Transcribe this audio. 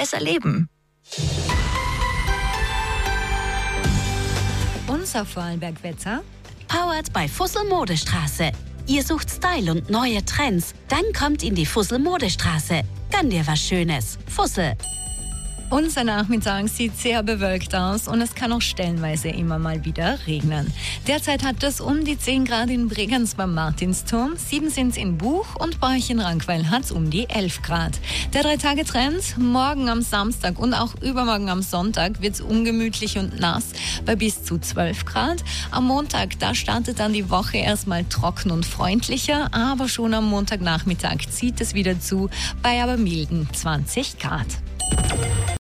besser leben. Unser Vorarlberg-Wetter. Powered by Fussel Modestraße. Ihr sucht Style und neue Trends? Dann kommt in die Fussel Modestraße. Gönn dir was Schönes. Fussel. Unser Nachmittag sieht sehr bewölkt aus und es kann auch stellenweise immer mal wieder regnen. Derzeit hat es um die 10 Grad in Bregenz beim Martinsturm, 7 sind es in Buch und bei euch in Rankweil hat es um die 11 Grad. Der 3-Tage-Trend, morgen am Samstag und auch übermorgen am Sonntag wird es ungemütlich und nass bei bis zu 12 Grad. Am Montag, da startet dann die Woche erstmal trocken und freundlicher, aber schon am Montagnachmittag zieht es wieder zu bei aber milden 20 Grad.